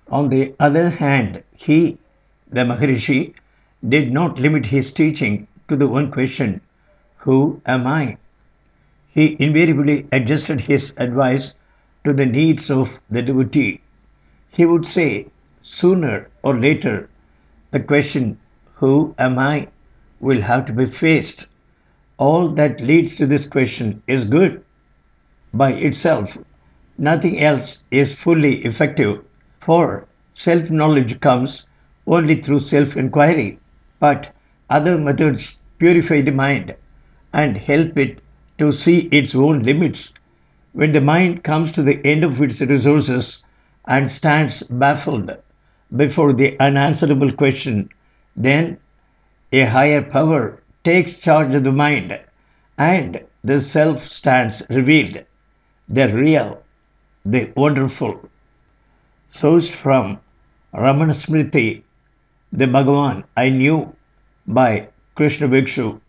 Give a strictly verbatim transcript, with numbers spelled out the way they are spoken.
On the other hand, he, the Maharishi, did not limit his teaching to the one question, who am I? He invariably adjusted his advice to the needs of the devotee. He would say, sooner or later, the question, who am I, will have to be faced. All that leads to this question is good by itself. Nothing else is fully effective, for self knowledge comes only through self inquiry. But other methods purify the mind and help it to see its own limits. When the mind comes to the end of its resources and stands baffled before the unanswerable question, then a higher power takes charge of the mind and the self stands revealed, the real, the wonderful. Sourced from Ramana Smriti, the Bhagavan I knew by Krishna Bhikshu.